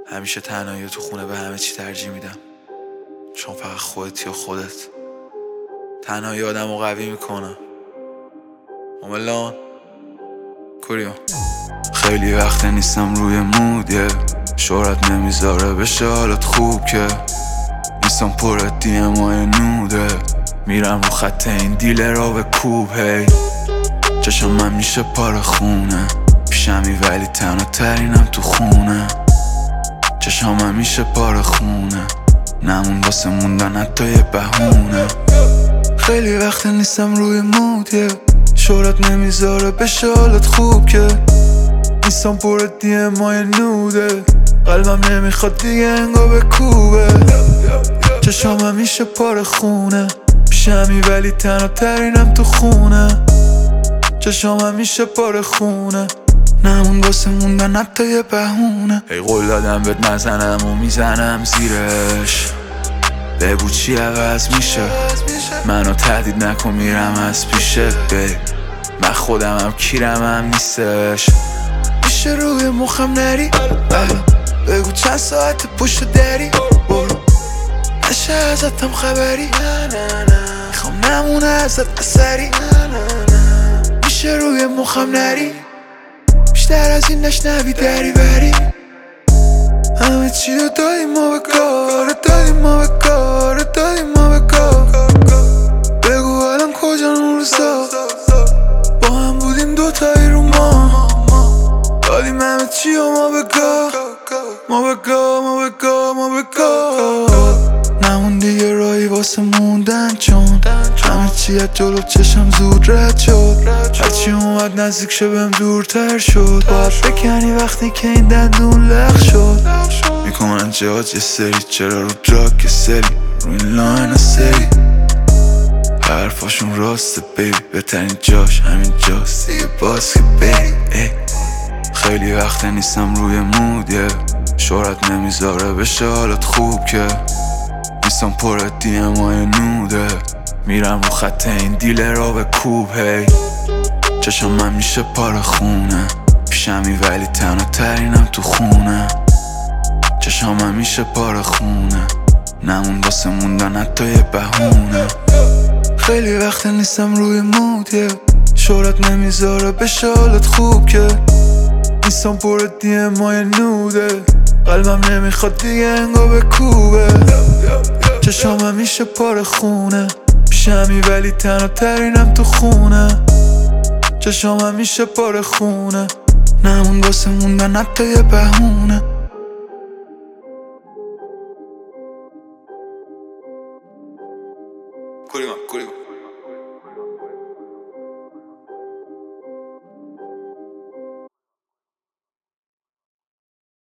همیشه تنهایی تو خونه به همه چی ترجیح میدم، چون فقط خودتی و خودت. تنهایی آدمو قوی میکنه. اوملان کوریو خیلی وقت نیستم روی مودیه، شهرت نمیذاره بشه حالت خوب که نیستم پر دیمای نوده، میرم رو خط این دیلر را به کوب. هی چشم من میشه پار خونه، پیشمی ولی تنها ترینم تو خونه. چشم من میشه پار خونه، نمون واسه موندن حتی یه بهونه. خیلی وقت نیستم روی مودیه، شهرت نمیذاره بشه حالت خوب که نیستم پر دیمای نوده، قلبم نمیخواد دیگه انگا به کوبه. چشام میشه پار خونه، پیشمی ولی تنها ترینم تو خونه. چشام میشه پار خونه، نمون واسه موندن حتی یه بهونه. ای قول دادم بهت نزنم و میزنم زیرش، بگو چی عوض میشه، منو تهدید نکن میرم از پیشت. من خودم هم کیرم هم نیستش، میشه روی مخم نری، بگو چند ساعت پشت دری، برو نشه ازتم خبری، میخوام نمونه ازت اثری. میشه روی مخم نری، بیشتر از این نشنوی دری بری. همه چی رو دادیم ما به کار، دادیم ما به کار، دادیم ما به کار. بگو الان کجا اون روزا با هم بودیم دوتایی رو ما، دادیم همه چی رو ما به کار، ما به کار، ما به کار، ما به کار. نمون دیگه راهی واسه موندن، چون همه چی از جلو چشم زود رد شد. هرچی اومد نزدیک شه بهم دورتر شد، باید بکنی وقتی که این دندون لغ شد. میکنن جهاز یه سری، چرا رو دراگ یه سری، رو این لاین سری حرفاشون راسته بیبی، بهترین جاش همین جاست دیگه باز که بری. خیلی وقت نیستم روی مودیه، شهرت نمیذاره بشه حالت خوب که نیستم پر دیمای نوده، میرم رو خط این دیلر را به کوب. هی چشم من میشه پار خونه، پیشمی ولی تنها ترینم تو خونه. چشم من میشه پار خونه، نمون واسه موندن حتی یه بهونه. خیلی وقت نیستم روی مودیه، شهرت نمیذاره بشه حالت خوب که نیستم پر دیمای نوده، قلبم نمیخواد دیگه انگا به کوبه. چشام میشه پار خونه، پیشمی ولی تنها ترینم تو خونه. چشام میشه پار خونه، نمون واسه موندن حتی یه بهونه. کوریما